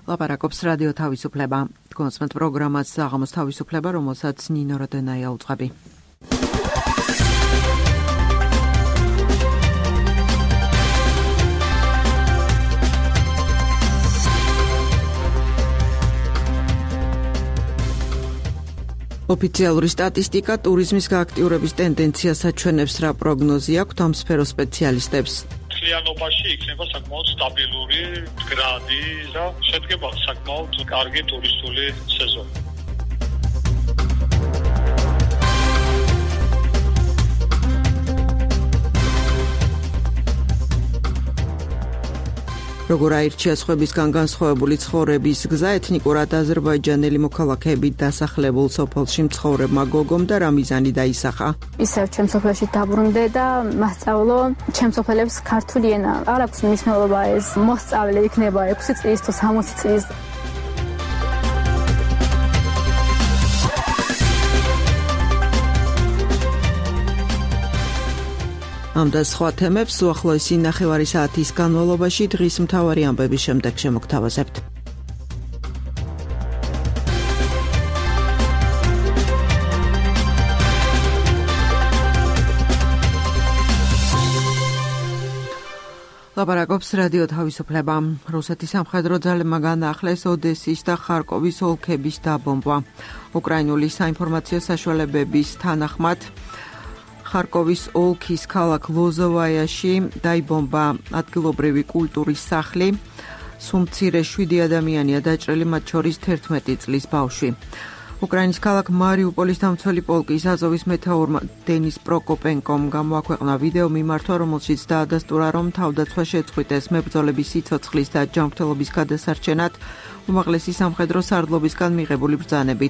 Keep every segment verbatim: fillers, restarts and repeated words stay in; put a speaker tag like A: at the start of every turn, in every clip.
A: ლაპარაკობს რადიო თავისუფლება. კონსმეთ პროგრამას საღამოს თავისუფლება, რომელსაც ნინო როდენაია უძღვები. ოფიციალური სტატისტიკა ტურიზმის გააქტიურების ტენდენციას აჩვენებს, რა პროგნოზი აქვს ამ სფეროს სპეციალისტებს.
B: მთლიანობაში იქნება საკმაოდ სტაბილური მდგრადი და შედგება საკმაოდ კარგი ტურისტული სეზონი. როგორ აირჩია სხვებისგან განსხვავებული ცხოვრების გზა ეთნიკურად აზერბაიჯანელი მოქალაქეებით დასახლებულ სოფელში მცხოვრებმა გოგომ და რა მიზანი დაისახა.
C: ისევ ჩემ სოფელში დაბრუნდე და მასწავლო ჩემ სოფელებს ქართული ენა. არ აქვს მნიშვნელობა ეს მოსწავლე იქნება ექვსი წლის თუ სამოცი წლის. ამ და სხვა თემებს უახლოესი ნახევარი საათის განმავლობაში დღის მთავარი ამბების შემდეგ შემოგთავაზებთ. ლაპარაკობს რადიო თავისუფლება. რუსეთის სამხედრო ძალებმა განაახლეს ოდესის და ხარკოვის ოლქების დაბომბვა. უკრაინული საინფორმაციო საშუალებების თანახმად ხარკოვის ოლქის ქალაქ ლოზოვაიაში დაიბომბა ადგილობრივი კულტურის სახლი. სუმცირე შვიდი ადამიანია დაჭრილი, მათ შორის თერთმეტი წლის ბავშვი. უკრაინის ქალაქ მარიუპოლის დამცველი პოლკის აზოვის მეთაურმა დენის პროკოპენკომ გამოაქვეყნა ვიდეო მიმართვა, რომელშიც დაადასტურა, რომ თავდაცვა შეწყვიტეს მებრძოლების სიცოცხლის და ჯანმრთელობის გადასარჩენად უმაღლესი სამხედრო სარდლობისგან მიღებული ბრძანებით.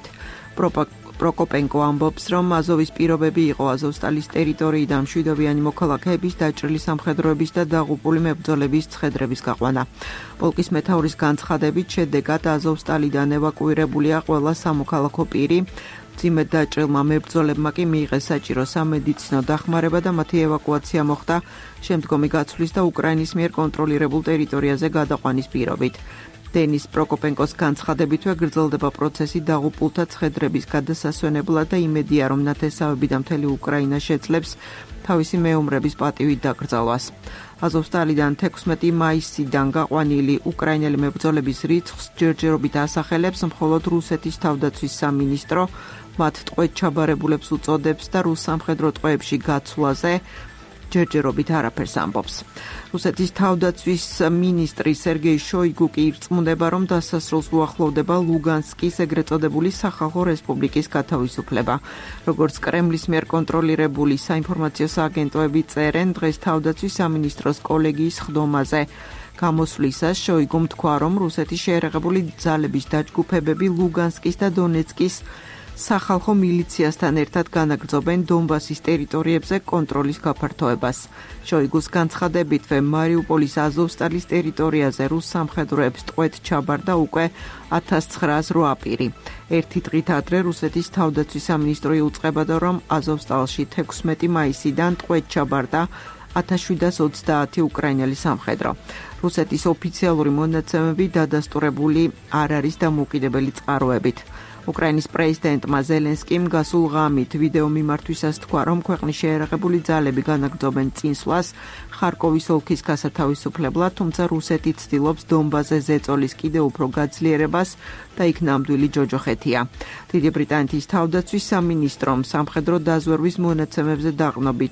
C: პროკოპენკო ამბობს, რომ აზოვის პირობები იყო აზოვსტალის ტერიტორიიდან მშვიდობიანი მოქალაქეების დაჭრილი სამხედროების და დაღუპული მებრძოლების ცხედრების გაყვანა. პოლკის მეთაურის განცხადებით, შედეგად აზოვსტალიდან ევაკუირებულია ყველა სამოქალაქო პირი. მძიმედ დაჭრილმა მებრძოლებმა კი მიიღეს საჭირო სამედიცინო დახმარება და მათი ევაკუაცია მოხდა შემდგომი გაცვლის და უკრაინის მიერ კონტროლირებულ ტერიტორიაზე გადაყვანის პირობით. დენის პროკოპენკოს განცხადებითვე გრძელდება პროცესი დაღუპულთა ცხედრების გადასასვენებლად და იმედია, რომ ნათესავები და მთელი უკრაინა შეძლებს თავისი მეომრების პატივით დაკრძალვას. აზოვსტალიდან თექვსმეტი მაისიდან გაყვანილი უკრაინელი მებრძოლების რიცხვს ჯერჯერობით ასახელებს მხოლოდ რუსეთის თავდაცვის სამინისტრო, მათ ტყვედ ჩაბარებულებს უწოდებს და რუს სამხედრო ტყვეებში გაცვლაზე ჯერჯერობით არაფერს ამბობს. რუსეთის თავდაცვის მინისტრი სერგეი შოიგუ კი ირწმუნება, რომ დასასრულს უახლოვდება ლუგანსკის ეგრეთ წოდებული სახალხო რესპუბლიკის გათავისუფლება. როგორც კრემლის მიერ კონტროლირებული საინფორმაციო სააგენტოები წერენ, დღეს თავდაცვის სამინისტროს კოლეგიის ხდომაზე გამოსვლისას შოიგუმ თქვა, რომ რუსეთის შეერაღებული ძალების დაჯგუფებები ლუგანსკის და დონეცკის სახალხო მილიციასთან ერთად განაგრძობენ დონბასის ტერიტორიებზე კონტროლის გაფართოებას. შოიგუს განცხადებითვე მარიუპოლის აზოვსტალის ტერიტორიაზე რუს სამხედროებს ტყვედ ჩაბარდა უკვე ათას ცხრაას რვა პირი. ერთი დღით ადრე რუსეთის თავდაცვის სამინისტრო იუწყებოდა, რომ აზოვსტალში თექვსმეტი მაისიდან ტყვედ ჩაბარდა ათას შვიდას ოცდაათი უკრაინელი სამხედრო. რუსეთის ოფიციალური მონაცემები დადასტურებული არ არის დამოუკიდებელი წყაროებით. უკრაინის პრეზიდენტმა ზელენსკიმ გასულ ღამით ვიდეო მიმართვისას თქვა, რომ ქვეყნის შეერაღებული ძალები განაგრძობენ წინსვლას ხარკოვის ოლქის გასათავისუფლებლად, თუმცა რუსეთი ცდილობს დონბასზე ზეწოლის კიდევ უფრო გაძლიერებას და იქ ნამდვილი ჯოჯოხეთია. დიდი ბრიტანეთის თავდაცვის სამინისტრომ სამხედრო დაზვერვის მონაცემებზე დაყრდნობით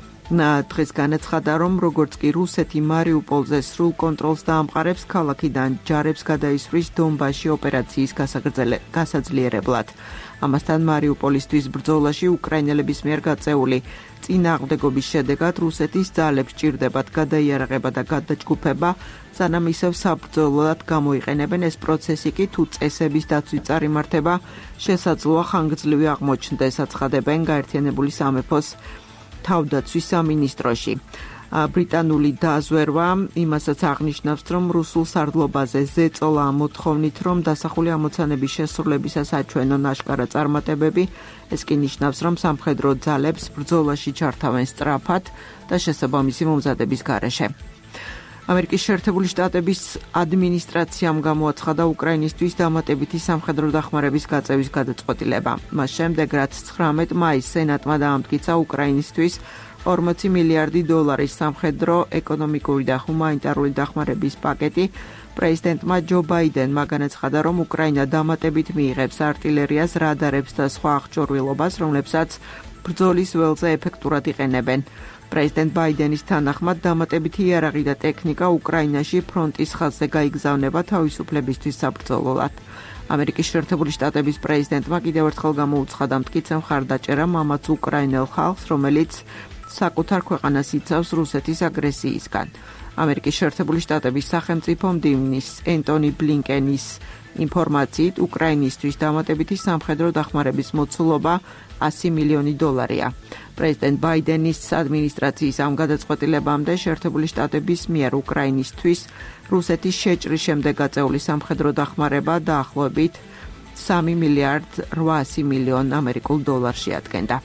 C: დღეს განაცხადა, რომ როგორც კი რუსეთი მარიუპოლზე სრულ კონტროლს დაამყარებს, ქალაქიდან ჯარებს გადაისვრის დონბასში ოპერაციის გასაძლიერებლად. ამასთან მარიუპოლისთვის ბრძოლაში უკრაინელების მიერ გაწეული წინააღმდეგობის შედეგად რუსეთის ძალებს ჭირდებათ გადაიარაღება და გადაჯგუფება, სანამ ისევ საბრძოლოდ გამოიყენებენ. ეს პროცესი კი თუ წესების დაცვით წარიმართება, შესაძლოა ხანგრძლივი აღმოჩნდეს, აცხადებენ გაერთიანებული სამეფოს თავდაცვის სამინისტროში. ბრიტანული დაზვერვა იმასაც აღნიშნავს, რომ რუსულ სარდლობაზე ზეწოლა მოთხოვნით, რომ დასახული ამოცანების შესრულებისას აჩვენონ აშკარა წარმატებები, ეს კი ნიშნავს, რომ სამხედრო ძალებს ბრძოლაში ჩართავენ სწრაფად და შესაბამისი მომზადების გარეშე. ამერიკის შეერთებული შტატების ადმინისტრაციამ გამოაცხადა უკრაინისთვის დამატებითი სამხედრო დახმარების გაწევის გადაწყვეტილება. მას შემდეგ, რაც ცხრამეტ მაისს სენატმა დაამტკიცა უკრაინისთვის ორმოცი მილიარდი დოლარის სამხედრო, ეკონომიკური და ჰუმანიტარული დახმარების პაკეტი, პრეზიდენტმა ჯო ბაიდენმა განაცხადა, რომ უკრაინა დამატებით მიიღებს არტილერიას, რადარებს და სხვა აღჭურვილობას, რომლებსაც ბრძოლის ველზე ეფექტურად იყენებენ. პრეზიდენტ ბაიდენის თანახმად დამატებითი იარაღი და ტექნიკა უკრაინაში ფრონტის ხაზზე გაიგზავნება თავისუფლებისთვის საბრძოლოდ. ამერიკის შეერთებული შტატების პრეზიდენტმა კიდევ ერთხელ გამოუცხადა მტკიცე მხარდაჭერა მამაც უკრაინელ ხალხს, რომელიც საკუთარ ქვეყანას იცავს რუსეთის აგრესიისგან. ამერიკის შეერთებული შტატების სახელმწიფო მდივნის ენტონი ბლინკენის ინფორმაციით, უკრაინისთვის დამატებითი სამხედრო დახმარების მოცულობა ასი მილიონი დოლარია. პრეზიდენტ ბაიდენის ადმინისტრაციის ამ გადაწყვეტილებამდე შეერთებული შტატების მიერ უკრაინისთვის რუსეთის შეჭრის შემდეგ გაწეული სამხედრო დახმარება დაახლოებით სამი მილიარდ რვაასი მილიონ ამერიკულ დოლარს შეადგენდა.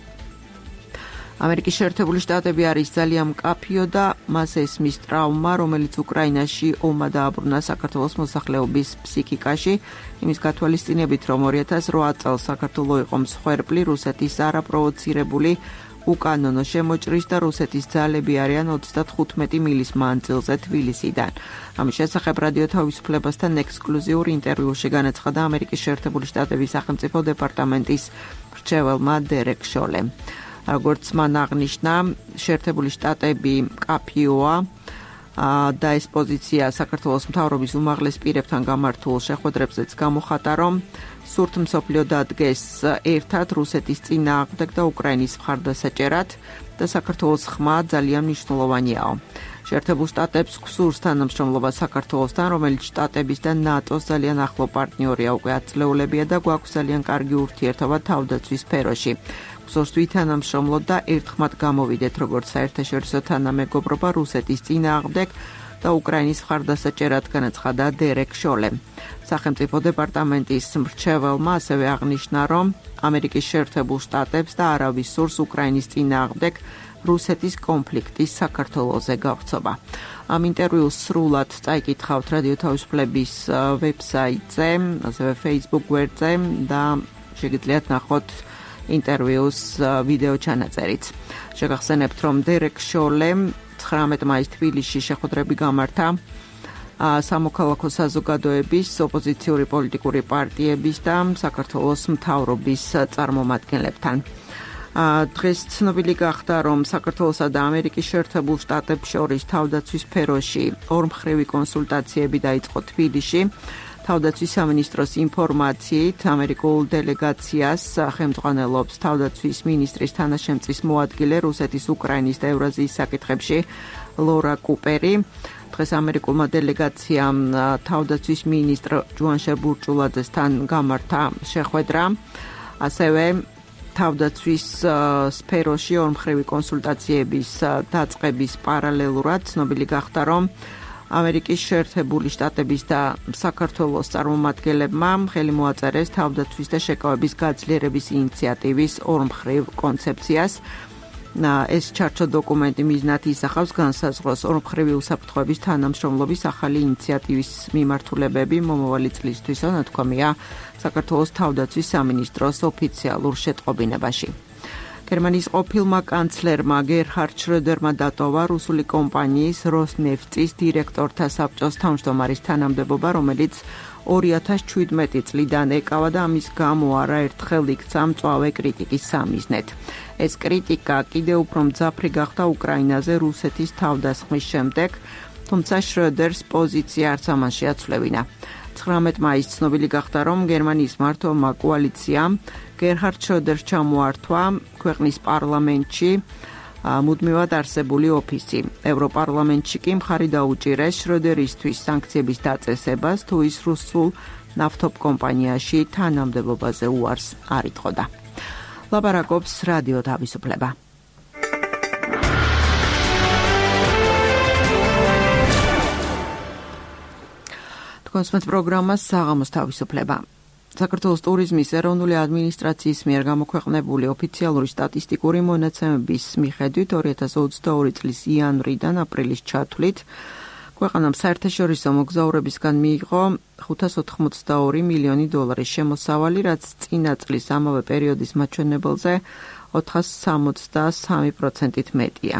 C: ამერიკის შეერთებული შტატები არის ძალიან მკაფიო და მას ესმის ტრავმა, რომელიც უკრაინაში ომმა დააბრუნა საქართველოს მოსახლეობის ფსიქიკაში, იმის გათვალისწინებით, რომ ორი ათას რვა წელს საქართველო იყო მსხვერპლი რუსეთის არაპროვოცირებული უკანონო შემოჭრის და რუსეთის ძალები არიან ოცდათხუთმეტი მილის მანძილზე თბილისიდან. ამის შესახებ რადიო თავისუფლებასთან ექსკლუზიურ ინტერვიუში განაცხადა ამერიკის შეერთებული შტატების სახელმწიფო დეპარტამენტის მრჩეველმა დერეკ შოლემ. როგორც მან აღნიშნა, შეერთებული შტატები მკაფიოა და ეს პოზიცია საქართველოს მთავრობის უმაღლეს პირებთან გამართულ შეხვედრებზეც გამოხატა, რომ სურთ მსოფლიო დადგეს ერთად რუსეთის წინააღმდეგ და უკრაინის მხარდასაჭერად და საქართველოს ხმა ძალიან მნიშვნელოვანიაო. შეერთებულ შტატებს გსურს თანამშრომლობა საქართველოსთან, რომელიც შტატების და ნატოს ძალიან ახლო პარტნიორია უკვე ათწლეულებია და გვაქვს ძალიან კარგი ურთიერთობა თავდაცვის სფეროში. გსურს ვითანამშრომლოთ და ერთხმად გამოვიდეთ როგორც საერთაშორისო თანამეგობრობა რუსეთის წინააღმდეგ და უკრაინის მხარდასაჭერად, განაცხადა დერეკ შოლემ. სახელმწიფო დეპარტამენტის მრჩეველმა ასევე აღნიშნა, რომ ამერიკის შეერთებულ შტატებს და არავის სურს უკრაინის წინააღმდეგ რუსეთის კონფლიქტის საქართველოზე გავრცობა. ამ ინტერვიუს სრულად წაიკითხავთ რადიო თავისუფლების ვებსაიტზე, ასევე Facebook გვერდზე და შეგიძლიათ ნახოთ ინტერვიუს ვიდეო ჩანაწერიც. შეგახსენებთ, რომ დერეკ შოლემ ცხრამეტ მაისს თბილისში შეხვედრები გამართა სამოქალაქო საზოგადოების, ოპოზიციური პოლიტიკური პარტიების და საქართველოს მთავრობის წარმომადგენლებთან. დღეს ცნობილი გახდა, რომ საქართველოსა და ამერიკის შეერთებულ შტატებს შორის თავდაცვის სფეროში ორმხრივი კონსულტაციები დაიწყო თბილისში. თავდაცვის სამინისტროს ინფორმაციით, ამერიკულ დელეგაციას ხელმძღვანელობს თავდაცვის მინისტრის თანაშემწის მოადგილე რუსეთის, უკრაინის და ევრაზიის საკითხებში ლორა კუპერი. დღეს ამერიკულმა დელეგაციამ თავდაცვის მინისტრ ჯუანშერ ბურჭულაძესთან გამართა შეხვედრა. ასევე თავდაცვის სფეროში ორმხრივი კონსულტაციების დაწყების პარალელურად ცნობილი გახდა, რომ ამერიკის შეერთებული შტატების და საქართველოს წარმომადგენლებმა ხელი მოაწერეს თავდაცვის და შეკავების გაძლიერების ინიციატივის ორმხრივ კონცეფციას. ეს ჩარჩო დოკუმენტი მიზნად ისახავს განსაზღვროს ორმხრივი უსაფრთხოების თანამშრომლობის ახალი ინიციატივის მიმართულებები მომავალი წლისთვის, ნათქვამია საქართველოს თავდაცვის სამინისტროს ოფიციალურ შეტყობინებაში. გერმანიის ყოფილმა კანცლერმა გერჰარდ შროდერმა დატოვა რუსული კომპანიის როსნეფტის დირექტორთა საბჭოს თავმჯდომარის თანამდებობა, რომელიც ორი ათას შვიდმეტი წლიდან ეკავა და ამის გამო არაერთხელ იქცა მწვავე κρიტიკის სამიზნედ. ეს კრიტიკა კიდევ უფრო მძაფრი გახდა უკრაინაზე რუსეთის თავდასხმის შემდეგ, თუმცა შროდერს პოზიცია არც ამან შეაცვლევინა. ცხრამეტ მაისს ცნობილი გახდა, რომ გერმანიის მმართველმა კოალიციამ გერჰარდ შროდერს ჩამოართვა ქვეყნის პარლამენტში მუდმივად არსებული ოფისი. ევროპარლამენტში კი მხარი დაუჭირეს შროდერისთვის სანქციების დაწესებას, თუ ის რუსულ ნავთობ კომპანიაში თანამდებობაზე უარს არ იტყოდა. ლაპარაკობს რადიო თავისუფლება. კონსმეთ პროგრამას საღამოს თავისუფლება. საქართველოს ტურიზმის ეროვნული ადმინისტრაციის მიერ გამოქვეყნებული ოფიციალური სტატისტიკური მონაცემების მიხედვით ორი ათას ოცდაორი წლის იანვრიდან აპრილის ჩათვლით
A: ქვეყანამ საერთაშორისო მოგზაურებისგან მიიღო ხუთას ოთხმოცდაორი მილიონი დოლარის შემოსავალი, რაც წინა წლის ამავე პერიოდის მაჩვენებელზე ოთხას სამოცდასამი პროცენტით მეტია.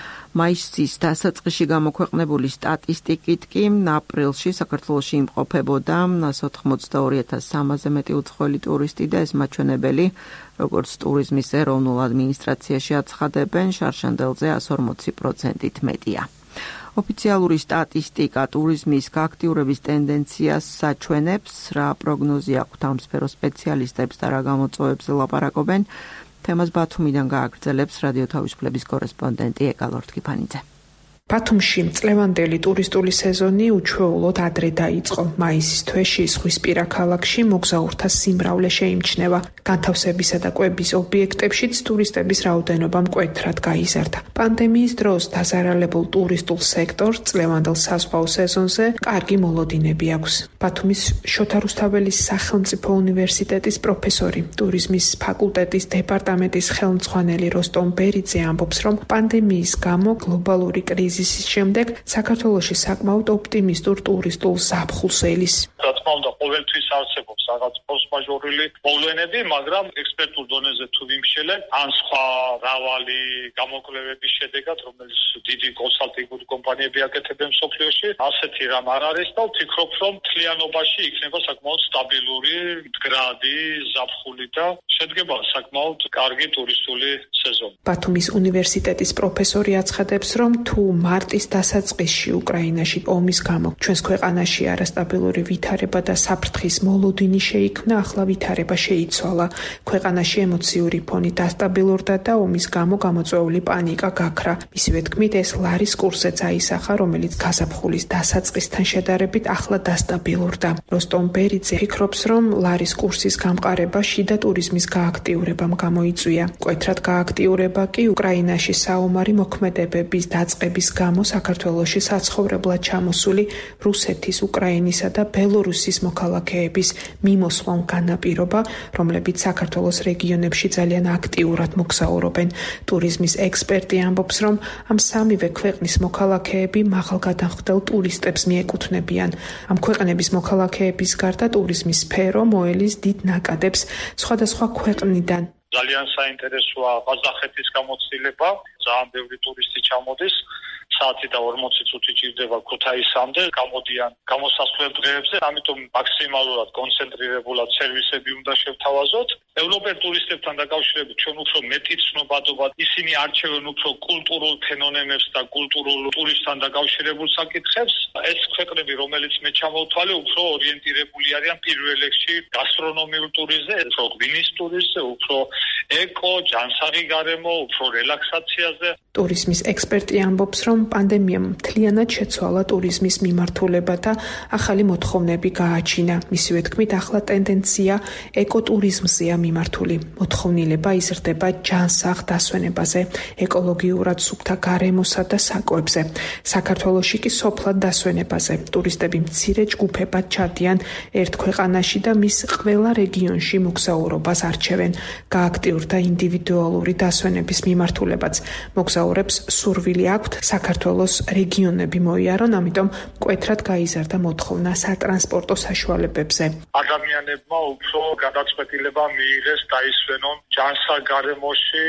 A: მაისის დასაწყისში გამოქვეყნებული სტატისტიკით კი აპრილში საქართველოში იმყოფებოდა ოთხმოცდაორი ათას სამასზე მეტი უცხოელი ტურისტი და ეს მაჩვენებელი, როგორც ტურიზმის ეროვნულ ადმინისტრაციაში აცხადებენ, შარშანდელზე εκατს ორმოცი პროცენტით მეტია. ოფიციალური სტატისტიკა ტურიზმის გააქტიურების ტენდენციას საჩვენებს, რა პროგნოზი აქვთ ამ სფეროს სპეციალისტებს და რა გამოწვევებზე ლაპარაკობენ. თემას ბათუმიდან გააგრძელებს რადიო თავისუფლების კორესპონდენტი ეკალორთ კიფანიძე.
D: ბათუმში წლევანდელი ტურისტული სეზონი უჩვეულოდ ადრე დაიწყო. მაისის თვეში ზღვისპირა ქალაქში მოგზაურთა სიმრავლე შეიმჩნევა. განთავსებისა და კვების ობიექტებშიც ტურისტების რაოდენობა მკვეთრად გაიზარდა. პანდემიის დროს დაზარალებულ ტურისტულ სექტორს წლევანდელ საზღვაო სეზონზე კარგი მოლოდინები აქვს. ბათუმის შოთა რუსთაველის სახელმწიფო უნივერსიტეტის პროფესორი, ტურიზმის ფაკულტეტის დეპარტამენტის ხელმძღვანელი როსტომ ბერიძე ამბობს, რომ პანდემიის გამო გლობალური კრიზისი ის შემდეგ საქართველოში საკმაოდ ოპტიმისტურ ტურისტულ ზაფხულს ელის.
E: რა თქმა უნდა, ყოველთვის არსებობს რაღაც ფორსმაჟორული მოვლენები, მაგრამ ექსპერტულ დონეზე თუ ვიმშელენ, ან სხვა მრავალი გამოკვლევების შედეგად, რომელიც დიდი კონსალტინგური კომპანიები აკეთებენ მსოფლიოში, ასეთი რამ არ არის და ვფიქრობ, რომ მთლიანობაში იქნება საკმაოდ სტაბილური, მდგრადი ზაფხული და შედგება საკმაოდ კარგი ტურისტული სეზონი.
D: ბათუმის უნივერსიტეტის პროფესორი აცხადებს, რომ თუ მარტის დასაწყისში უკრაინაში ომის გამო ჩვენს ქვეყანაში არასტაბილური ვითარება და საფრთხის მოლოდინი შეიქმნა, ახლა ვითარება შეიცვალა. ქვეყანაში ემოციური ფონი დასტაბილურდა და ომის გამო გამოწვეული პანიკა გაქრა. მისივე თქმით, ეს ლარის კურსზე აისახა, რომელიც გაზაფხულის დასაწყისთან შედარებით ახლა დასტაბილურდა. როსტომ ბერიძე ფიქრობს, რომ ლარის კურსის გამყარება შიდა ტურიზმის გააქტიურებამ გამოიწვია. მკვეთრად გააქტიურება კი უკრაინაში საომარი მოქმედებების დაწყების გამო საქართველოში საცხოვრებლად ჩამოსული რუსეთის, უკრაინისა და ბელორუსის მოქალაქეების მიმოსვლამ განაპირობა, რომლებიც საქართველოს რეგიონებში ძალიან აქტიურად მოგზაურობენ. ტურიზმის ექსპერტი ამბობს, რომ ამ სამივე ქვეყნის მოქალაქეები მაღალგადახდელ ტურისტებს მიეკუთვნებიან. ამ ქვეყნების მოქალაქეების გარდა ტურიზმის სფერო მოელის დიდ ნაკადებს სხვადასხვა ქვეყნიდან.
E: ძალიან საინტერესოა ყაზახეთის გამოცდილება, ძალიან ბევრი ტურისტი ჩამოდის. საათი და ორმოცი წუთი ჭირდება ქუთაისამდე, გამოდიან გამოსასვლელ დღეებზე, ამიტომ მაქსიმალურად კონცენტრირებულად სერვისები უნდა შევთავაზოთ. ევროპელ ტურისტებთან დაკავშირებით ჩვენ უფრო მეტი ცნობადობა, ისინი არჩევენ უფრო კულტურულ ფენომენებს და კულტურულ ტურისტთან დაკავშირებულ საკითხებს. ეს ქვეყნები, რომელიც მე ჩამოვთვალე, უფრო ორიენტირებული არიან პირველ რიგში გასტრონომიურ ტურიზმზე, უფრო ღვინის ტურიზმზე, უფრო ეკო, ჯანსაღი გარემო, უფრო რელაქსაციაზე.
D: ტურიზმის ექსპერტი ამბობს, რომ პანდემიამ მთლიანად შეცვალა ტურიზმის მიმართულება და ახალი მოთხოვნები გააჩინა. მისივე თქმით, ახლა ტენდენცია ეკოტურიზმზეა მიმართული. მოთხოვნილება იზრდება ჯანსაღ დასვენებაზე, ეკოლოგიურად სუფთა გარემოსა და საკვებზე. საქართველოში კი სოფლად დასვენებაზე. ტურისტები მცირე ჯგუფებად ჩადიან ერთ ქვეყანაში და მის ყველა რეგიონში მოგზაურობას არჩევენ. გააქტიურდა ინდივიდუალური დასვენების მიმართულებაც. მოგზაურებს სურვილი აქვთ საქართველოს რეგიონები მოიარონ, ამიტომ მკვეთრად გაიზარდა მოთხოვნა სატრანსპორტო საშუალებებზე.
E: ადამიანებმა უფრო გადაწყვეტილება მიიღეს დაისვენონ ჯანსაღ გარემოში,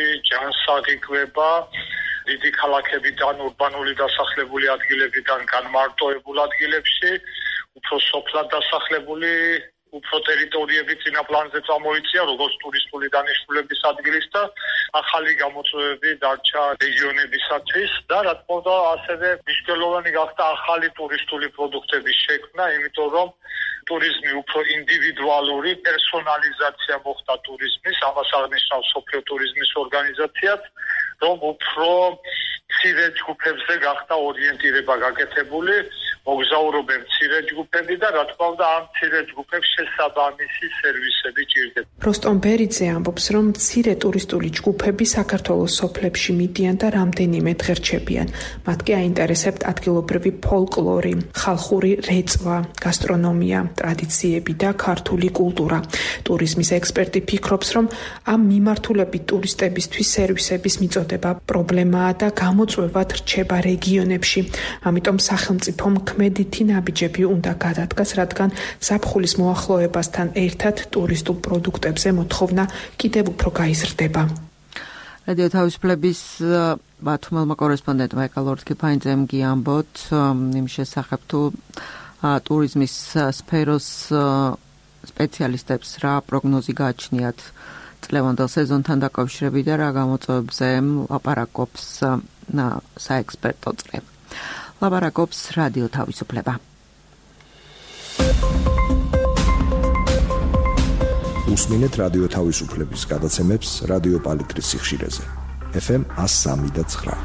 E: ჯანსაღი კვება, დიდი ქალაქებიდან, ურბანული დასახლებული ადგილებიდან განმარტოებულ ადგილებში, უფრო სოფლად დასახლებული უფრო ტერიტორიები წინა პლანზე წამოიწია, როგორც ტურისტული დანიშნულების ადგილის და ახალი გამოწვევები დარჩა რეგიონებისათვის და რა თქმა უნდა, ასევე მნიშვნელოვანი გახდა ახალი ტურისტული პროდუქტების შექმნა, იმიტომ რომ ტურიზმი უფრო ინდივიდუალური პერსონალიზაცია მოხდა ტურიზმის, ამას აღნიშნავს სოფლიო ტურიზმის ორგანიზაციაც, რომ უფრო მცირე ჯგუფებზე გახდა ორიენტირება გაკეთებული, მოგზაურობენ მცირე ჯგუფები და რა თქმა უნდა ამ მცირე ჯგუფებს შესაბამისი სერვისები ჭირდება.
D: როსტომ ბერიძე ამბობს, რომ მცირე ტურისტული ჯგუფები საქართველოს სოფლებში მიდიან და რამდენიმე დღე რჩებიან. მათ კი აინტერესებთ ადგილობრივი ფოლკლორი, ხალხური რეწვა, გასტრონომია, ტრადიციები და ქართული კულტურა. ტურიზმის ექსპერტი ფიქრობს, რომ ამ მიმართულებით ტურისტებისთვის სერვისების მიწოდება პრობლემაა და გამოწვევად რჩება რეგიონებში. ამიტომ სახელმწიფომ ქმედითი ნაბიჯები უნდა გადადგას, რადგან ზაფხულის მოახლოებასთან ერთად ტურისტულ პროდუქტებზე მოთხოვნა კიდევ უფრო გაიზრდება.
A: რადიო თავისუფლების ბათუმელმა კორესპონდენტმა ეკალორთკიფაინძემ გიამბოთ იმ შესახებ თუ ტურიზმის სფეროს სპეციალისტებს რა პროგნოზი გააჩნიათ წლევანდელ სეზონთან დაკავშირებით და რა გამოწვევებზე ლაპარაკობს საექსპერტო წრე. ლაპარაკობს რადიო თავისუფლება.
F: უსმინეთ რადიო თავისუფლების გადაცემებს რადიო პალიტრის სიხშირეზე. ეფ ემ one oh three point nine.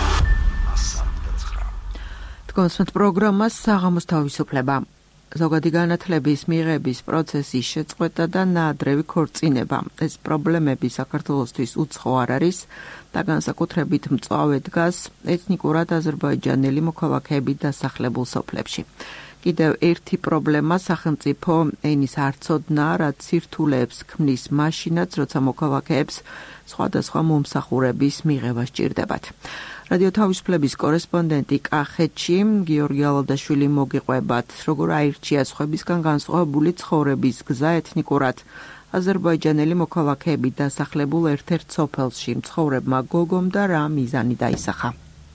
A: თქვენს პროგრამას საღამოს თავისუფლება. ზოგადი განათლების მიღების პროცესის შეწყვეტა და ნაადრევი ქორწინება. ეს პრობლემები საქართველოსთვის უცხო არ არის და განსაკუთრებით მწვავე დგას ეთნიკურად აზერბაიჯანელი მოქალაქეებით დასახლებულ სოფლებში. კიდევ ერთი პრობლემა სახელმწიფო ენის არცოდნა, რაც სირთულეებს ქმნის მაშინაც, როცა მოქალაქეებს სხვადასხვა მომსახურების მიღება სჭირდებათ. რადიო თავისუფლების კორესპონდენტი კახეთში გიორგი ალადაშვილი მოგიყვებათ, როგორ აირჩია სხვებისგან განსხვავებული ცხოვრების გზა ეთნიკურად აზერბაიჯანელი მოქალაქეებით დასახლებულ ერთ-ერთ სოფელში მცხოვრებმა გოგომ და რა მიზანი დაისახა.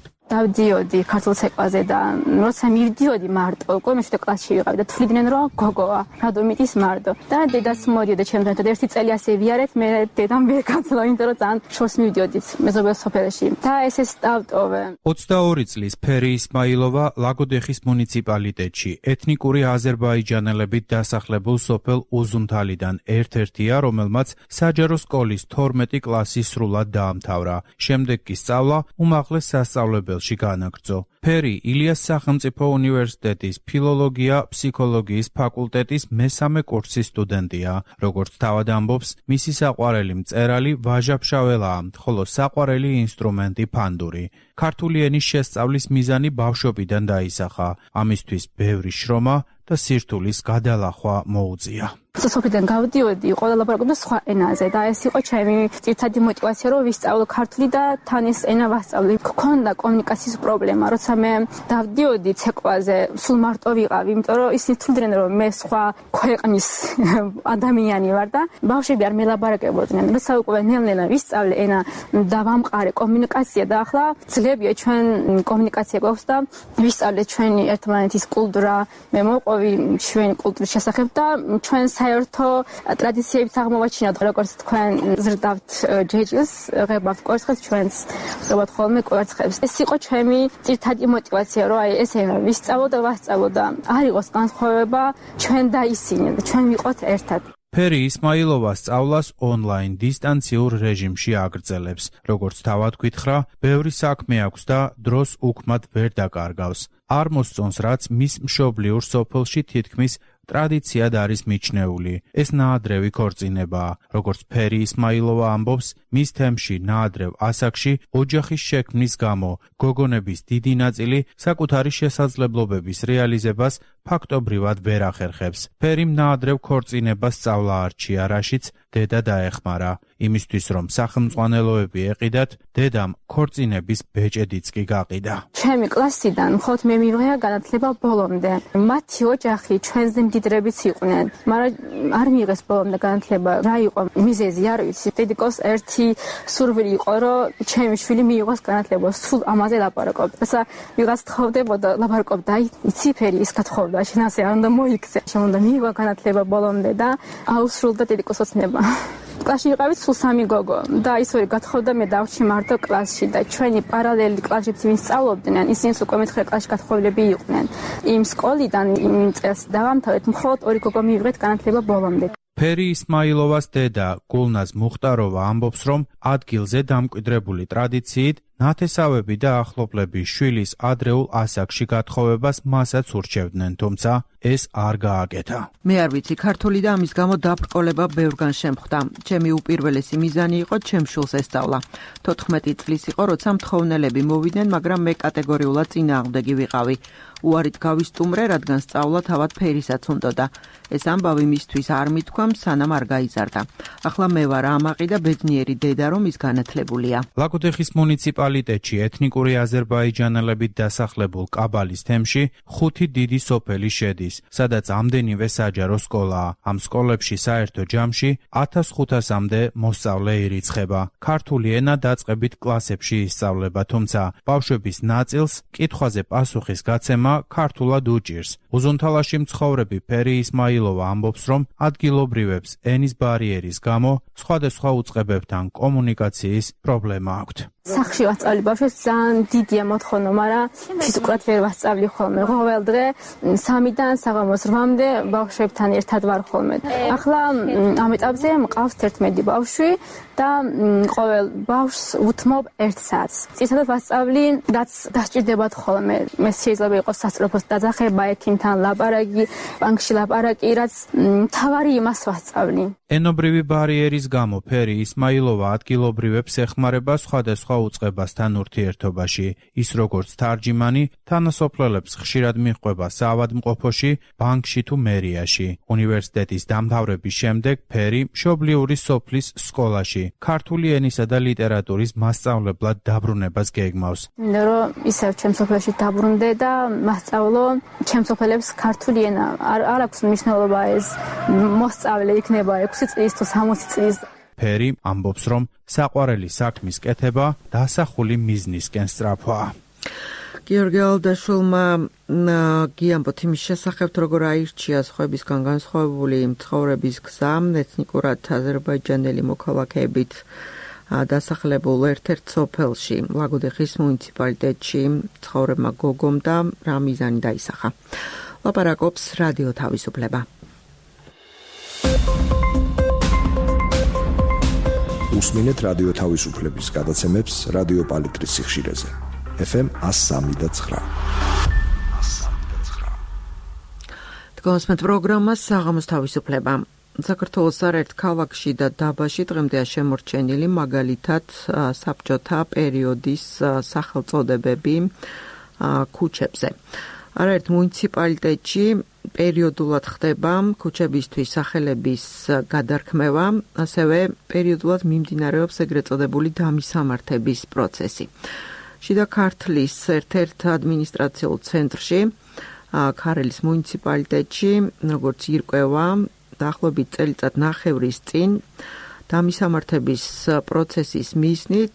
G: დავდიოდი ქართულ ცეკვაზე და როცა მივდიოდი მარტო, უკვე მეშვიდე კლასში ვიყავი და თვლიდნენ რომ გოგოა, რადომიტის მარტო. და დედაც მოდიოდა ჩემთან და ერთი წელი ასე ვიარეთ, მე დედამ ვერ გაძლო, იმიტომ რომ ძალიან შორს მივდიოდით მეზობელ სოფელში. და ესე სტავტოვე.
H: ოცდაორი წლის ფერი ისმაილოვა ლაგოდეხის მუნიციპალიტეტში ეთნიკური აზერბაიჯანელებით დასახლებულ სოფელ უზუნთალიდან ერთ-ერთია, რომელმაც საჯარო სკოლის თორმეტი კლასი სრულად დაამთავრა. შემდეგ კი სწავლა უმაღლეს სასწავლებელში განაგრძო. ფერი ილიას სახელმწიფო უნივერსიტეტის ფილოლოგია-ფსიქოლოგიის ფაკულტეტის მესამე კურსის სტუდენტია. როგორც თავად ამბობს, მისი საყვარელი მწერალი ვაჟა-ფშაველაა, ხოლო საყვარელი ინსტრუმენტი ფანდური. ქართული ენის შესწავლის მიზანი ბავშვობიდან დაისახა. ამისთვის ბევრი შრომა და სირთულის გადალახვა მოუწია.
G: სოფლიდან გავდიოდი, ყველა ლაპარაკობდა სხვა ენაზე და ეს იყო ჩემი ძირითადი мотиваცია, რომ ვისწავლო ქართული და თან ეს ენა ვასწავლე. გქონდა კომუნიკაციის პრობლემა, როცა მე დავდიოდი ცეკვაზე, სულ მარტო ვიყავი, იმიტომ რომ ისინი თვლიდნენ, რომ მე სხვა ქვეყნის ადამიანი ვარ და ბავშვები არ მელაპარაკებოდნენ. როცა უკვე ნელ-ნელა ვისწავლე ენა და ვამყარე კომუნიკაცია და ახლა ძლებია ჩვენ კომუნიკაცია გვაქვს და ვისწავლე ჩვენი ერთმანეთის კულტურა, მე მოყვი ჩვენი კულტურის შესახებ და ჩვენ საერთო ტრადიციებიც აღმოვაჩინოთ, როგორც თქვენ ზრდავთ ჯეჯილს, ღებავთ კვერცხებს, ჩვენც ღებავთ ხოლმე კვერცხებს. ეს იყო ჩემი ძირითადი мотиваცია, რომ აი ეს ენა ვისწავლო და ვასწავლო და არ იყოს განსხვავება ჩვენ და ისინი და ჩვენ ვიყოთ ერთად.
H: ფერი ისმაილოვა სწავლას ონლაინ დისტანციურ რეჟიმში აგრძელებს. როგორც თავად გითხრა, ბევრი საქმე აქვს და დროს უქმად ვერ დაკარგავს. არ მოსწონს, რაც მის მშობლიურ სოფელში თითქმის ტრადიციად არის მიჩნეული. ეს ნაადრევი ქორწინებაა. როგორც ფერი ისმაილოვა ამბობს, მის თემში ნაადრევ ასაკში ოჯახის შექმნის გამო გოგონების დიდი ნაწილი საკუთარი შესაძლებლობების რეალიზებას ფაქტობრივად ვერ ახერხებს. ფერიმ ნაადრევ ქორწინებას სწავლა არჩია, რაშიც დედა დაეხმარა. იმისთვის რომ სახელმწიფოებები ეყიდათ, დედამ ქორწინების ბეჭედიც კი გაყიდა.
G: ჩემი კლასიდან მხოლოდ მე მივიღია განათლება ბოლომდე. მათი ოჯახი ჩვენზე მდიდრებიც იყვნენ, მაგრამ არ მიიღეს ბოლომდე განათლება. რა იყო მიზეზი, არ ვიცი. დედიკოს ერთი სურვილი იყო, რომ ჩემი შვილი მიიღოს განათლება, სულ ამაზე ლაპარაკობდა. ესა ვიღაც თხოვდებოდა, ლაპარაკობდა, აი, იცი ფერი ის გათხოვდა, შენ ასე არ უნდა მოიქცე. შენ უნდა მიიღო განათლება ბოლომდე და აუსრულდა დედიკოს ოცნება. კლასში ვიყავით სულ სამი გოგო და ის ორი გათხოვდა, მე დავჭი მარტო კლასში და ჩვენი პარალელი კლასებში ვინც სწავლობდნენ, ისინი უკვე მეცხრე კლასში გათხოვილები იყვნენ. იმ სკოლიდან იმ წელს დავამთავრეთ, მხოლოდ ორი გოგო მივიღეთ განათლება ბოლომდე.
H: ფერი ისმაილოვას დედა გულნაზ მუხტაროვა ამბობს, რომ ადგილზე დამკვიდრებული ტრადიციით ნათესავები და ახლობლები შვილის ადრეულ ასაკში გათხოვებას მასაც ურჩევდნენ, თუმცა ეს არ გააკეთა.
A: მე არ ვიცი, ქართული და ამის გამო დაბრკოლება ბევრგან შემხვდა. ჩემი უპირველესი მიზანი იყო ჩემ შვილს ესწავლა. თოთხმეტი წლის იყო, როცა მთხოვნელები მოვიდნენ, მაგრამ მე კატეგორიულად წინააღმდეგი ვიყავი. უარით გავისტუმრე, რადგან სწავლა თავად ფერისაც უნდოდა. ეს ამბავი მისთვის არ მithქვამ, სანამ არ გაიზარდა. ახლა მე ვარ ამაყი და ბედნიერი დედა, რომ ის განათლებულია.
H: ლაგოდეხის მუნიციპალიტეტში ეთნიკური აზერბაიჯანელებით დასახლებულ კაბალის თემში ხუთი დიდი სოფელი შედის, სადაც ამდენივე საჯარო სკოლაა. ამ სკოლებში საერთო ჯამში ათას ხუთასამდე მოსწავლე ირიცხება. ქართული ენა დაწყებით კლასებში ისწავლება, თუმცა ბავშვების ნაწილს კითხვაზე პასუხის გაცემა ქართულად უჭირს. უზუნთალაში მცხოვრები ფერი ისმაილოვა ამბობს, რომ ადგილობრივებს ენის ბარიერის გამო სხვადასხვა უწყებებთან კომუნიკაციის პრობლემა აქვთ.
G: სახში ვასწავლი ბავშვებს ძალიან დიდია მოთხოვნა, მაგრამ ფიზიკურად ვერ ვასწავლი ხოლმე. ყოველ დღე სამიდან საღამოს რვამდე ბავშვებთან ერთად ვარ ხოლმე. ახლა ამ ეტაპზე მყავს თერთმეტი ბავშვი და ყოველ ბავშვს უთმობ ერთ საათს. წინასწარ ვასწავლი, რაც დასჭირდებათ ხოლმე. მე შეიძლება იყოს სასწრაფოს დაძახება, ექიმთან ლაპარაკი, ბანკში ლაპარაკი, რაც მთავარი იმას ვასწავლი.
H: ენობრივი ბარიერის გამო ფერი ისმაილოვა ადგილობრივებს ეხმარება სხვადასხვა უწყებასთან ურთიერთობაში. ის როგორც თარჯიმანი, თანასოფლელებს ხშირად მიჰყვება საავადმყოფოში, ბანკში თუ მერიაში. უნივერსიტეტის დამთავრების შემდეგ ფერი მშობლიური სოფლის სკოლაში ქართული ენისა და ლიტერატურის მასწავლებლად დაბრუნებას გეგმავს.
G: მინდა რომ ისევ ჩემ სოფელში დაბრუნდე და მასწავლო ჩემ სოფელებს ქართული ენა. არ არ აქვს მნიშვნელობა ეს მოსწავლე იქნება ექვსი წლის თუ სამოცი წლის.
H: ფერი ამბობს, რომ საყვარელი საქმის კეთება დასახული მიზნისკენ სწრაფვაა.
A: გიორგი ალდაშვილმა გიამბოთ იმის შესახებ, როგორ აირჩია სხვებისგან განსხვავებული მცხოვრების გზა ეთნიკურად აზერბაიჯანელი მოქალაქეებით დასახლებულ ერთ-ერთ სოფელში, ლაგოდეხის მუნიციპალიტეტში მცხოვრებმა გოგომ და რა მიზანი დაისახა. ლაპარაკობს რადიო თავისუფლება.
F: უსმინეთ რადიო თავისუფლების გადაცემებს რადიო პალიტრის სიხშირეზე. ეფ ემ one oh three და nine.
A: დგომსმენთ პროგრამას საღამოს თავისუფლება. საქართველოს არაერთ ქალაქში და დაბაში დღემდეა შემორჩენილი მაგალითად საბჭოთა პერიოდის სახელწოდებები ქუჩებზე. არაერთ მუნიციპალიტეტში პერიოდულად ხდება ქუჩებისთვის სახელების გადარქმევა, ასევე პერიოდულად მიმდინარეობს ეგრეთ წოდებული დამისამართების პროცესი. შიდა ქართლის ერთ-ერთ ადმინისტრაციულ ცენტრში, ქარელის მუნიციპალიტეტში, როგორც ირკვევა, დაახლოებით წელიწად ნახევრის წინ დამისამართების პროცესის მიზნით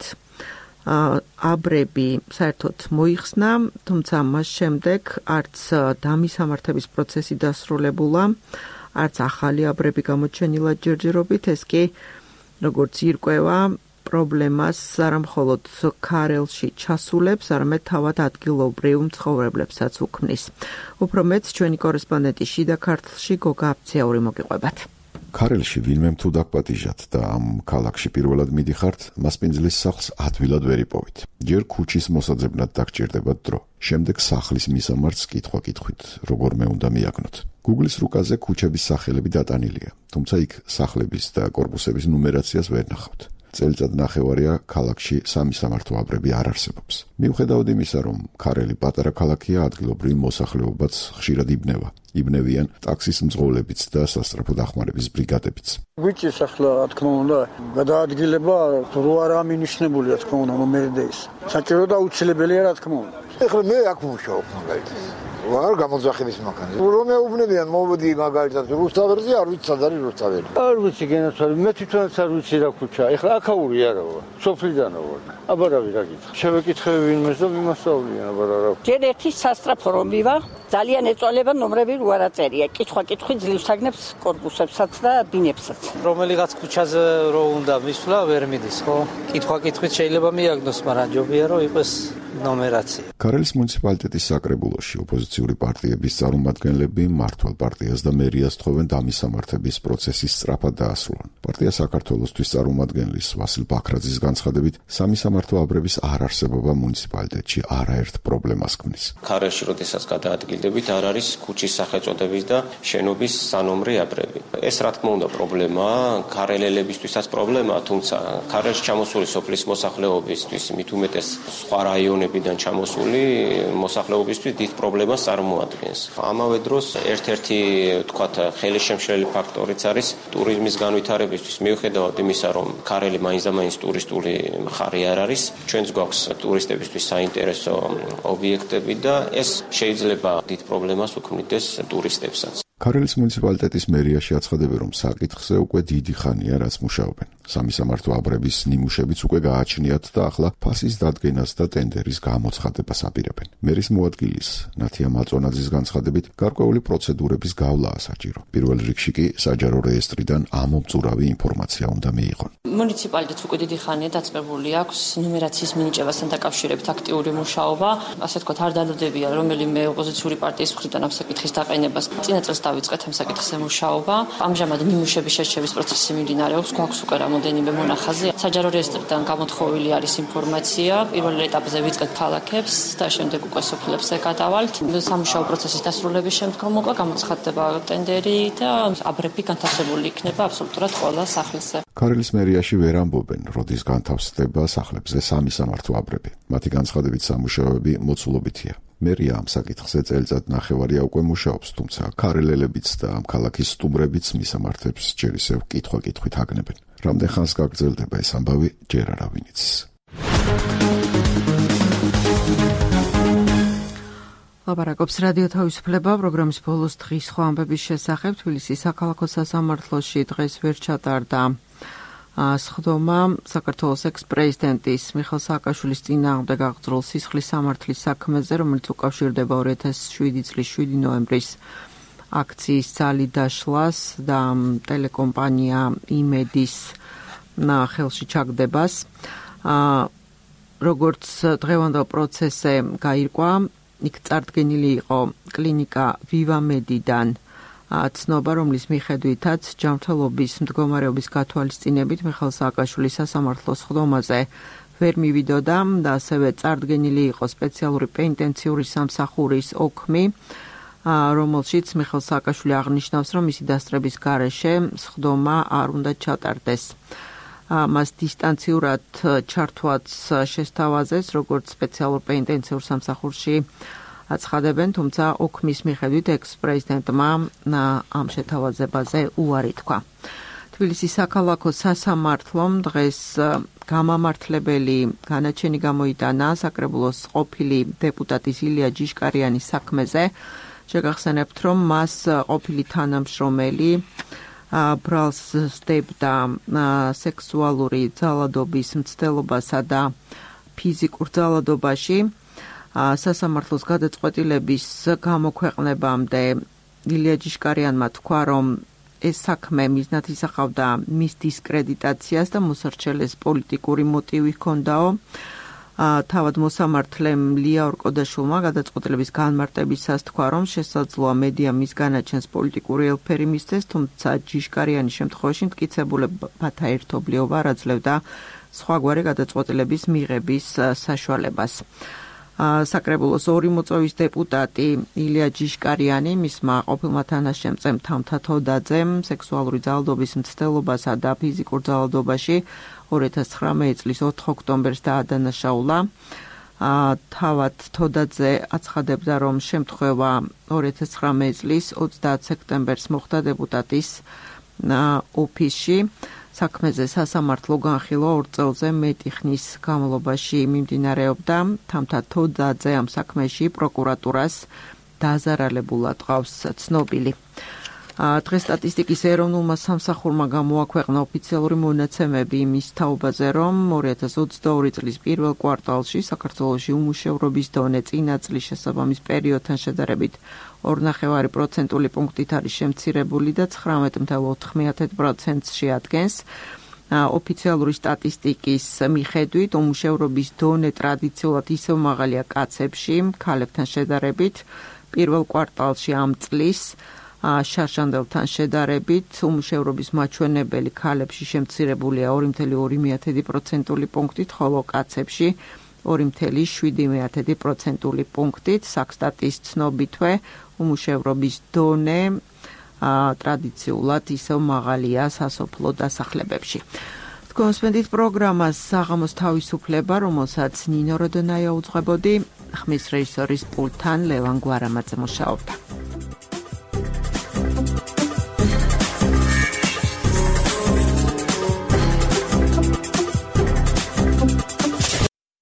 A: აბრები საერთოდ მოიხსნა, თუმცა მას შემდეგ არც დამისამართების პროცესი დასრულებულა, არც ახალი აბრები გამოჩენილა ჯერჯერობით, ეს კი როგორც ირკვევა პრობლემას არა მხოლოდ ქარელში ჩასულებს, არამედ თავად ადგილობრივ მცხოვრებლებსაც უქმნის. უფრო მეც ჩვენი კორესპონდენტი შიდა ქართლში გოგა აფციური მოგიყვებათ.
I: ქარელში ვინმე თუ დაგპატიჟათ და ამ ქალაქში პირველად მიდიხართ, მასპინძლის სახლს ადვილად ვერ იპოვით. ჯერ ქუჩის მოსაძებნად დაგჭირდებათ დრო, შემდეგ სახლის მისამართს კითხვა-კითხვით როგორმე უნდა მიაგნოთ. Google-ის რუკაზე ქუჩების სახელები დატანილია, თუმცა იქ სახლების და კორპუსების ნუმერაციას ვერ ნახავთ. წელიწად ნახევარია ქალაქში სამისამართო აბრები არ არსებობს. მიუხედავად იმისა, რომ ქარელი პატარა ქალაქია, ადგილობრივი მოსახლეობაც ხშირად იბნევა. იბნევიან ტაქსის მძღოლებიც და სასწრაფო დახმარების ბრიგადებიც.
J: ვიჭის ახლა, რა თქმა უნდა, გადაადგილება რო არა მინიშნებულია, თქმა უნდა, მომერდეს. საჭირო და აუცილებელია, რა თქმა უნდა.
K: ეხლა მე აქ ვმუშაობ მაგალითად. ვარ გამოძახების მანქანაზე. რომ მეუბნებიან მოვედი მაგალითად რუსთაველზე, არ ვიცი სად არის რუსთაველი.
J: არ ვიცი გენაცვალე, მე თვითონაც არ ვიცი რა ქუჩა. ეხლა აქაური არა ვარ, სოფლიდანო ვარ. აბარავი რა გითხრა. შევეკითხები ვინმეს და ვიმასწავლიან, აბარა რა.
L: ჯერ ერთი სასტრაფო რომ მივა, ძალიან ეწოლება ნომრები რო არ აწერია. კითხვა-კითხვი ძლივს აგნებს კორპუსებსაც და ბინებსაც.
M: რომელიღაც ქუჩაზე რო უნდა მისვლა, ვერ მიდის, ხო? კითხვა-კითხვით შეიძლება მიაგნოს, მაგრამ ჯობია რომ იყოს
J: ნომერაცია.
I: ქარელის მუნიციპალიტეტის საკრებულოში ოპოზიციური პარტიების წარმომადგენლები მმართველ პარტიას და მერიას თხოვენ დამისამართების პროცესის სწრაფად დაასრულონ. პარტია საქართველოსთვის წარმომადგენლის ვასილ ბაქრაძის განცხადებით, სამისამართო აბრების არ არსებობა მუნიციპალიტეტში არაერთ პრობლემას ქმნის.
M: ქარელში როდესაც გადაადგილდებით, არ არის ქუჩის სახელწოდების და შენობის სანომრე აბრები. ეს რა თქმა უნდა პრობლემაა, ქარელელებისთვისაც პრობლემაა, თუმცა ქარელში ჩამოსული სოფლის მოსახლეობისთვის, მით უმეტეს სხვა რაიონებიდან ჩამოსული მოსახლეობისთვის დიდ პრობლემას წარმოადგენს. ამავე დროს ერთ-ერთი თქვათ ხელისშემშლელი ფაქტორიც არის ტურიზმის განვითარებისთვის, მიუხედავად იმისა, რომ ქარელი მაინც და მაინც ტურისტული მხარე არ არის, ჩვენც გვაქვს ტურისტებისთვის საინტერესო ობიექტები და ეს შეიძლება დიდ პრობლემას უქმნიდეს ტურისტებსაც.
I: ქარელის მუნიციპალიტეტის მერიაში აცხადებენ, რომ საკითხზე უკვე დიდი ხანია რაც მუშაობენ. სამისამართო აბრების ნიმუშებიც უკვე გააჩნიათ და ახლა ფასის დადგენას და ტენდერის გამოცხადებას აპირებენ. მერის მოადგილის ნათია მაწონაძის განცხადებით, გარკვეული პროცედურების გავლაა საჭირო. პირველ რიგში კი საჯარო რეესტრიდან ამომწურავი ინფორმაცია უნდა მიიღონ.
N: მუნიციპალიტეტს უკვე დიდი ხანია დაწყებული აქვს ნუმერაციის მინიჭებასთან დაკავშირებით აქტიური მუშაობა. ასე ვთქვათ, არ დალოდებია რომელიმე ოპოზიციური პარტიის მხრიდან ამ საკითხის დაყენებას. წინა წელს დავიწყეთ ამ საკითხზე მუშაობა. ამჟამად ნიმუშების შერჩევის პროცესი მიმდინარეობს, გვაქვს უკვე რამოდენიმე მონახაზი. საჯარო რეესტრიდან გამოთხოვილი არის ინფორმაცია. პირველ ეტაპზე ვიწყეთ ქალაქებს და შემდეგ უკვე სოფლებზე გადავალთ. სამუშაო პროცესის დასრულების შემდგომ უკვე გამოცხადდება ტენდერი და აბრები განთავსებული იქნება აბსოლუტურად ყველა სახლზე.
I: ქარელის მერიაში ვერ ამბობენ, როდის განთავსდება სახლებზე სამისამართო აბრები. მათი განცხადებით სამუშაოები მოცულობითია. მერია ამ საკითხზე წელიწად ნახევარია უკვე მუშაობს, თუმცა ქარელელებიც და ამ ქალაქის სტუმრებიც მისამართებს ჯერ ისევ კითხვა-კითხვით აგნებენ. რამდენ ხანს გაგრძელდება ეს ამბავი, ჯერ არავინ იცის.
C: ლაპარაკობს რადიო თავისუფლება პროგრამის ბოლოს დღის სხვა ამბების შესახებ. თბილისის საქალაქო სასამართლოში დღეს ვერ ჩატარდა სხდომა საქართველოს ექს-პრეზიდენტის მიხეილ სააკაშვილის წინააღმდეგ აღძრულ სისხლის სამართლის საქმეზე, რომელიც უკავშირდება ორი ათასი შვიდი წლის შვიდი ნოემბრის აქციის ძალით დაშლას და ტელეკომპანია იმედის ხელში ჩაგდებას. როგორც დღევანდელ პროცესზე გაირკვა, იქ წარდგენილი იყო კლინიკა ვივამედიდან ცნობა, რომლის მიხედვითაც ჯანმრთელობის მდგომარეობის გათვალისწინებით მიხეილ სააკაშვილის სასამართლოს სხდომაზე ვერ მივიდოდა და ასევე წარდგენილი იყო სპეციალური პენიტენციური სამსახურის ოქმი, რომელშიც მიხეილ სააკაშვილი აღნიშნავს, რომ მისი დასწრების გარეშე სხდომა არ უნდა ჩატარდეს. მას დისტანციურად ჩართვაც შესთავაზეს, როგორც სპეციალურ პენიტენციურ სამსახურში აცხადებენ, თუმცა ოქმის მიხედვით ექს-პრეზიდენტმა ამ შეთავაზებაზე უარი თქვა. თბილისის საქალაქო სასამართლომ დღეს გამამართლებელი განაჩენი გამოიტანა საკრებულოს ყოფილი დეპუტატის ილია ჯიშკარიანის საქმეზე. შეგახსენებთ, რომ მას ყოფილი თანამშრომელი ბრალს სდებდა სექსუალური ძალადობის მცდელობასა და ფიზიკურ ძალადობაში. სასამართლოს გადაწყვეტილების გამოქვეყნებამდე ილია ჯიშკარიანმა თქვა, რომ ეს საქმე მიზნად ისახავდა მის დისკრედიტაციას და მოსარჩელეს პოლიტიკური მოტივი ჰქონდაო. თავად მოსამართლემ ლია ორკოდაშვილმა გადაწყვეტილების განმარტებისას თქვა, რომ შესაძლოა მედია მის განაჩენს პოლიტიკური ელფერი მისცეს, თუმცა ჯიშკარიანის შემთხვევაში მტკიცებულებათა ერთობლიობა არ აძლევდა სხვაგვარი გადაწყვეტილების მიღების საშუალებას. საკრებულოს ორი მოწვევის დეპუტატი ილია ჯიშკარიანი მისმა ყოფილმა თანაშემწემ თამთა თოდაძემ სექსუალური ძალადობის მცდელობასა და ფიზიკურ ძალადობაში ორი ათასი ცხრამეტი წლის ოთხ ოქტომბერს დაადანაშაულა. თავად თოდაძე აცხადებდა, რომ შემთხვევა ორი ათასი ცხრამეტი წლის ოცდაათი სექტემბერს მოხდა დეპუტატის ოფისში. საქმეზე სასამართლო განხილვა ორ წელზე მეტი ხნის განმავლობაში მიმდინარეობდა. თამთა თოდაძე ამ საქმეში პროკურატურას დაზარალებულად ყავს ცნობილი. დღეს სტატისტიკის ეროვნულმა სამსახურმა გამოაქვეყნა ოფიციალური მონაცემები იმის თაობაზე, რომ ორი ათასი ოცდაორი წლის პირველ კვარტალში საქართველოში უმუშევრობის დონე წინა წლის შესაბამის პერიოდთან შედარებით ორ ნახევარი პროცენტული პუნქტით არის შემცირებული და ცხრამეტი virgulă ოთხ პროცენტს შეადგენს.
A: ოფიციალური სტატისტიკის მიხედვით უმუშევრობის დონე ტრადიციულად ისევ მაღალია კაცებში, ქალებთან შედარებით. პირველ კვარტალში ამ წლის შარშანდელთან შედარებით უმუშევრობის მაჩვენებელი ქალებში შემცირებულია ორი წუთი ორი პროცენტული პუნქტით, ხოლო კაცებში ორი წუთი შვიდი პროცენტული პუნქტით. საქსტატის ცნობითვე უმუშევრობის დონე ტრადიციულად ისევ მაღალია სასოფლო დასახლებებში. კონსპენდით პროგრამას საღამოს თავისუფლება, რომელსაც ნინო როდონაია უძღვებოდი, ხმის რეჟისორის პულტთან ლევან გვარამაძე მუშაობდა.